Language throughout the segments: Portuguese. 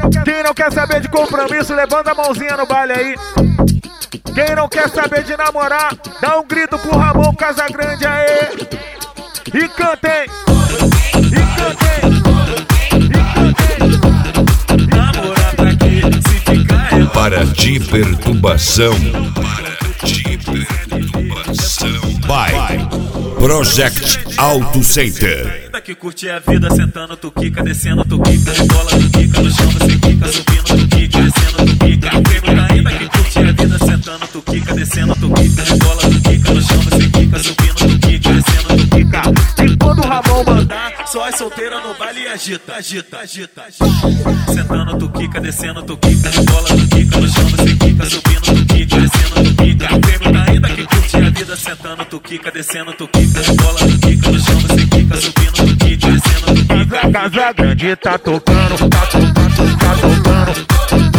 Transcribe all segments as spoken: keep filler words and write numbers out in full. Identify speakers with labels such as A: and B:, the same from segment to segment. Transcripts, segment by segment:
A: Quem não quer saber de compromisso, levanta a mãozinha no baile aí. Quem não quer saber de namorar, dá um grito pro Ramon Casagrande aí. E cantem, e cantem, e cantem.
B: Namorar pra quê? Se ficar é
C: Para de perturbação. Para de perturbação. Vai. Project Auto Center.
B: ainda que curte a vida, sentando tu quica, descendo tu quica, rebola tu quica, no chão você quica, subindo tu quica, descendo tu quica. Pergunta ainda que curte a vida, sentando tu quica, descendo tu quica, rebola tu quica, no chão você quica, subindo tu quica, descendo tu quica. E quando o Ramon mandar, só as solteiras no baile e agita, agita, agita, agita. Sentando tu quica, descendo tu quica, rebola tu quica, no chão você quica, subindo tu quica, descendo tu quica. Pergunta ainda que curte a vida, sentando tu quica, descendo tu quica, rebola tu quica, no chão você quica, subindo tu quica, descendo tu quica.
A: Casa Grande tá tocando, tá tocando, tá tocando.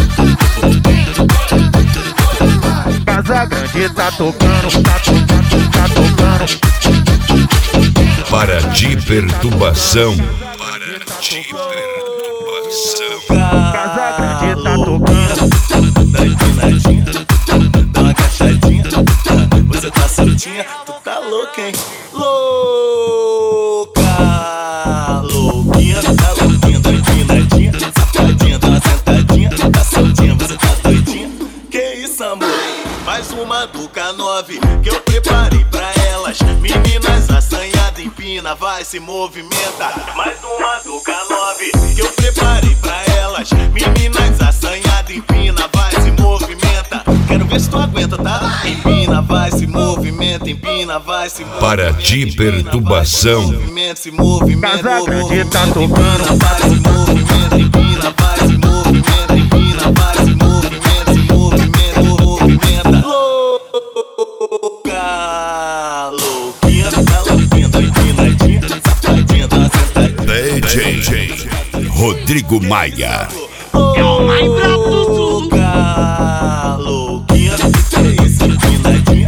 A: Casa Grande tá tocando, tá tocando, tá tocando.
C: Para de perturbação. Para de perturbação.
A: Casa Grande tá tocando.
B: Dá empinadinha, dá uma agachadinha. Você tá soltinha, tu tá louca, hein? Louca, louquinha, tá louquinha, dá empinadinha, safadinha, dá uma sentadinha. Tá soltinha, você tá doidinha. Que isso, amor? Mais uma do K nove que eu preparei pra elas. Meninas assanhadas, empina, vai, se movimenta. Mais uma do K nove que eu preparei pra elas. Meninas assanhadas, empina, vai, se movimenta. Quero ver se tu aguenta, tá? Empina, vai, se movimenta, empina, vai, se movimenta.
C: Para de perturbação.
B: Movimento, se movimenta.
A: Casa Grande tá tocando,
B: Vai, se movimenta, empina, vai, se movimenta, empina, vai, se movimenta, se movimenta, movimenta. Louca, louquinha, tá louquinha, tá empinadinha, safadinha, tá sentadinha.
C: D J Rodrigo Maia.
B: É o mais brabo do sul. Louquinha, que é isso, empinadinha,